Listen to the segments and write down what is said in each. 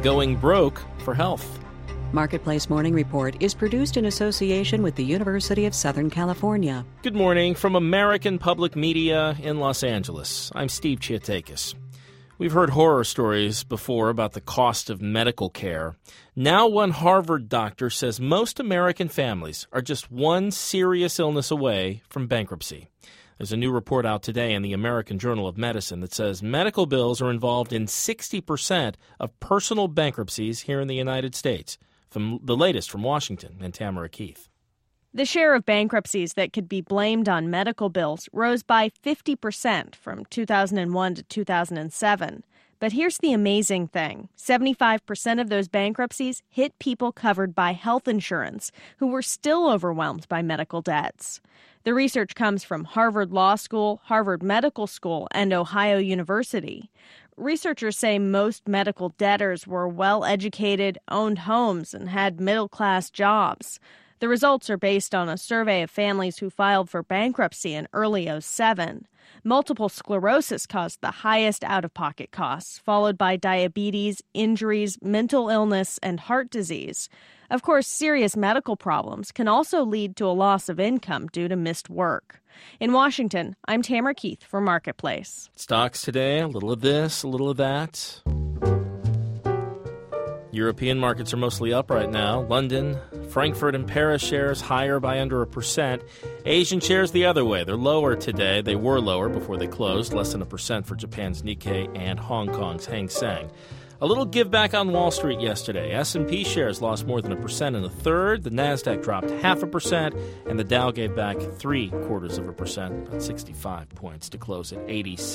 going broke for health. Marketplace Morning Report is produced in association with the University of Southern California. Good morning from American Public Media in Los Angeles. I'm Steve Chiatakis. We've heard horror stories before about the cost of medical care. Now one Harvard doctor says most American families are just one serious illness away from bankruptcy. There's a new report out today in the American Journal of Medicine that says medical bills are involved in 60% of personal bankruptcies here in the United States. From the latest from Washington and Tamara Keith. The share of bankruptcies that could be blamed on medical bills rose by 50% from 2001 to 2007. But here's the amazing thing. 75% of those bankruptcies hit people covered by health insurance who were still overwhelmed by medical debts. The research comes from Harvard Law School, Harvard Medical School, and Ohio University. Researchers say most medical debtors were well-educated, owned homes, and had middle-class jobs. The results are based on a survey of families who filed for bankruptcy in early 2007. Multiple sclerosis caused the highest out-of-pocket costs, followed by diabetes, injuries, mental illness, and heart disease. Of course, serious medical problems can also lead to a loss of income due to missed work. In Washington, I'm Tamara Keith for Marketplace. Stocks today, a little of this, a little of that. European markets are mostly up right now. London, Frankfurt, and Paris shares higher by under 1%. Asian shares the other way. They're lower today. They were lower before they closed, less than 1% for Japan's Nikkei and Hong Kong's Hang Seng. A little give back on Wall Street yesterday. S&P shares lost more than 1% in a third. The Nasdaq dropped 0.5%, and the Dow gave back 0.75%, about 65 points to close at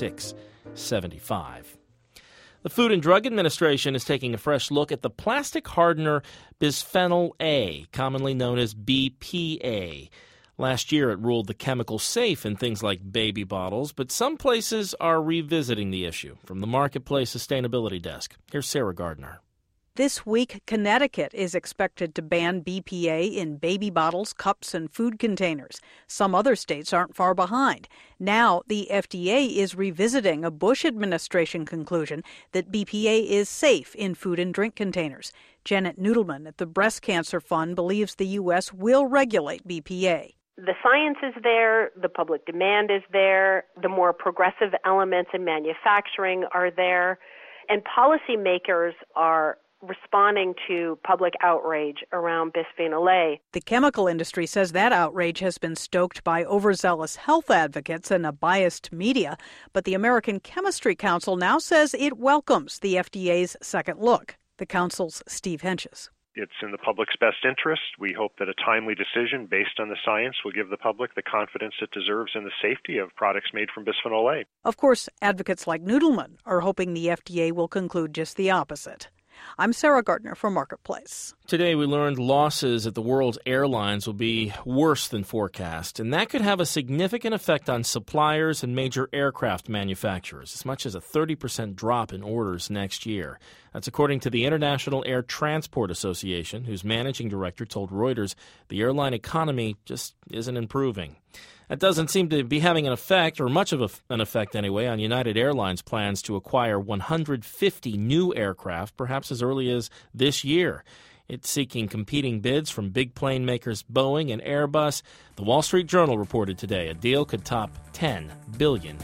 86.75. The Food and Drug Administration is taking a fresh look at the plastic hardener bisphenol A, commonly known as BPA. Last year, it ruled the chemical safe in things like baby bottles, but some places are revisiting the issue. From the Marketplace Sustainability Desk, here's Sarah Gardner. This week, Connecticut is expected to ban BPA in baby bottles, cups, and food containers. Some other states aren't far behind. Now, the FDA is revisiting a Bush administration conclusion that BPA is safe in food and drink containers. Janet Noodleman at the Breast Cancer Fund believes the U.S. will regulate BPA. The science is there, the public demand is there, the more progressive elements in manufacturing are there, and policymakers are responding to public outrage around bisphenol A. The chemical industry says that outrage has been stoked by overzealous health advocates and a biased media, but the American Chemistry Council now says it welcomes the FDA's second look. The council's Steve Henches. It's in the public's best interest. We hope that a timely decision based on the science will give the public the confidence it deserves in the safety of products made from bisphenol A. Of course, advocates like Noodleman are hoping the FDA will conclude just the opposite. I'm Sarah Gardner for Marketplace. Today we learned losses at the world's airlines will be worse than forecast, and that could have a significant effect on suppliers and major aircraft manufacturers, as much as a 30% drop in orders next year. That's according to the International Air Transport Association, whose managing director told Reuters the airline economy just isn't improving. That doesn't seem to be having an effect, or much of an effect anyway, on United Airlines' plans to acquire 150 new aircraft, perhaps as early as this year. It's seeking competing bids from big plane makers Boeing and Airbus. The Wall Street Journal reported today a deal could top $10 billion.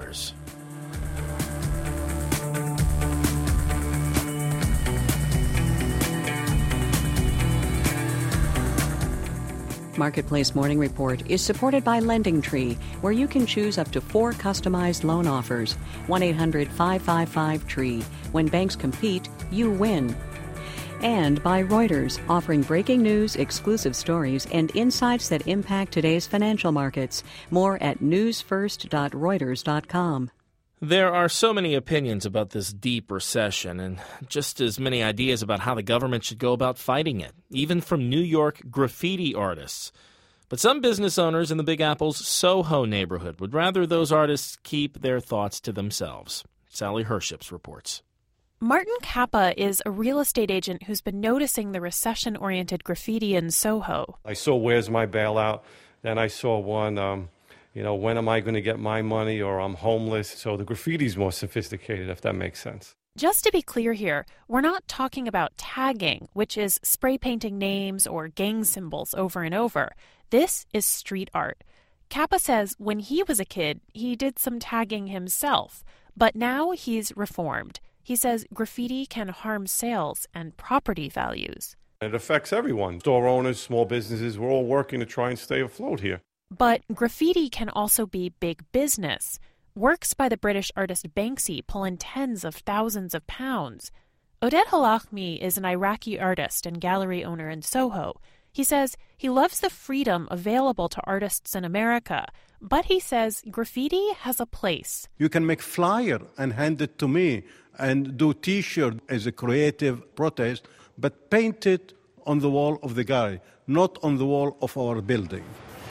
Marketplace Morning Report is supported by LendingTree, where you can choose up to 4 customized loan offers. 1-800-555-TREE. When banks compete, you win. And by Reuters, offering breaking news, exclusive stories, and insights that impact today's financial markets. More at newsfirst.reuters.com. There are so many opinions about this deep recession, and just as many ideas about how the government should go about fighting it, even from New York graffiti artists. But some business owners in the Big Apple's Soho neighborhood would rather those artists keep their thoughts to themselves. Sally Herships reports. Martin Kappa is a real estate agent who's been noticing the recession-oriented graffiti in Soho. I saw Where's My Bailout, then I saw one when am I going to get my money, or I'm homeless. So the graffiti is more sophisticated, if that makes sense. Just to be clear here, we're not talking about tagging, which is spray painting names or gang symbols over and over. This is street art. Kappa says when he was a kid, he did some tagging himself, but now he's reformed. He says graffiti can harm sales and property values. It affects everyone. Store owners, small businesses, we're all working to try and stay afloat here. But graffiti can also be big business. Works by the British artist Banksy pull in tens of thousands of pounds. Oded Halachmi is an Iraqi artist and gallery owner in Soho. He says he loves the freedom available to artists in America, but he says graffiti has a place. You can make flyer and hand it to me and do T-shirt as a creative protest, but paint it on the wall of the gallery, not on the wall of our building.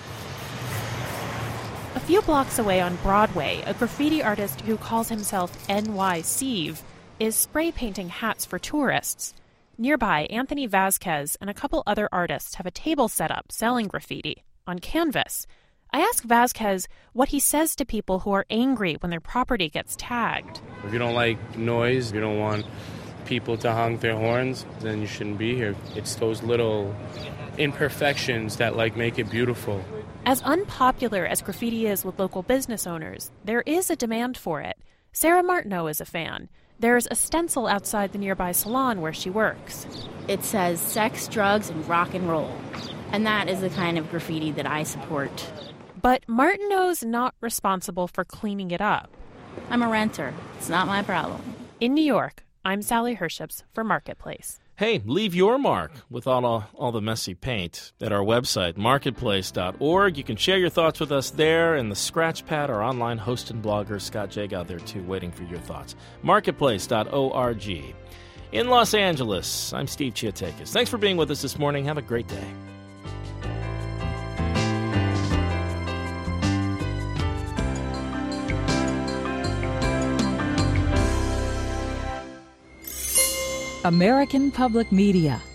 A few blocks away on Broadway, a graffiti artist who calls himself NY Steve is spray painting hats for tourists. Nearby, Anthony Vasquez and a couple other artists have a table set up selling graffiti on canvas. I ask Vasquez what he says to people who are angry when their property gets tagged. If you don't like noise, if you don't want people to honk their horns, then you shouldn't be here. It's those little imperfections that make it beautiful. As unpopular as graffiti is with local business owners, there is a demand for it. Sarah Martineau is a fan. There's a stencil outside the nearby salon where she works. It says sex, drugs, and rock and roll. And that is the kind of graffiti that I support. But Martineau's not responsible for cleaning it up. I'm a renter. It's not my problem. In New York, I'm Sally Herships for Marketplace. Hey, leave your mark with all the messy paint at our website, marketplace.org. You can share your thoughts with us there, and the Scratchpad, our online host and blogger, Scott Jay, out there too, waiting for your thoughts. Marketplace.org. In Los Angeles, I'm Steve Chiatakis. Thanks for being with us this morning. Have a great day. American Public Media